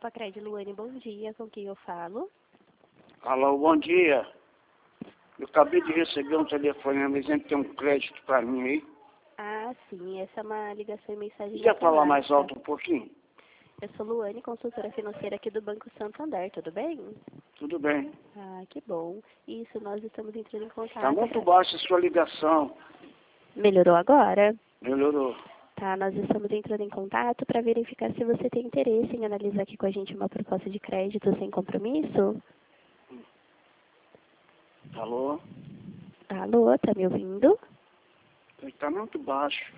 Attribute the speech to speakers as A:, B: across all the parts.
A: Copacred, Luane, bom dia. Com quem eu falo?
B: Alô, bom dia. Eu acabei de receber um telefonema dizendo que tem um crédito para mim aí.
A: Ah, sim. Essa é uma ligação e mensagem
B: Quer falar mais
A: automática.
B: alto um pouquinho?
A: Eu sou Luane, consultora financeira aqui do Banco Santander, tudo bem?
B: Tudo bem.
A: Ah, que bom. Isso, nós estamos entrando em contato.
B: Está muito baixa a sua ligação.
A: Melhorou agora?
B: Melhorou.
A: Tá, nós estamos entrando em contato para verificar se você tem interesse em analisar aqui com a gente uma proposta de crédito sem compromisso.
B: Alô?
A: Alô, tá me ouvindo?
B: Está muito baixo.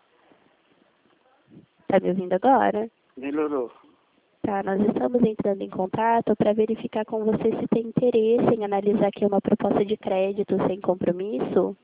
A: Tá me ouvindo agora?
B: Melhorou.
A: Tá, nós estamos entrando em contato para verificar com você se tem interesse em analisar aqui uma proposta de crédito sem compromisso.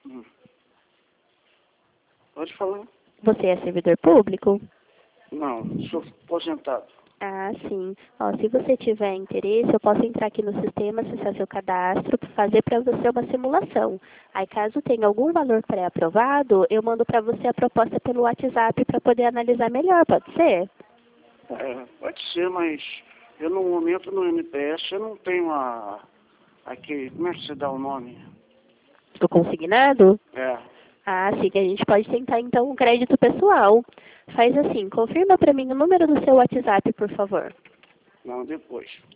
B: Pode falar.
A: Você é servidor público?
B: Não, sou aposentado.
A: Ah, sim. Ó, se você tiver interesse, eu posso entrar aqui no sistema, acessar seu cadastro, fazer para você uma simulação. Aí, caso tenha algum valor pré-aprovado, eu mando para você a proposta pelo WhatsApp para poder analisar melhor, pode ser?
B: Pode ser, mas eu no momento no NPS eu não tenho aqui, como é que se dá o nome?
A: Estou consignado?
B: É,
A: Ah, sim, a gente pode tentar então um crédito pessoal. Faz assim, confirma para mim o número do seu WhatsApp, por favor.
B: não, depois.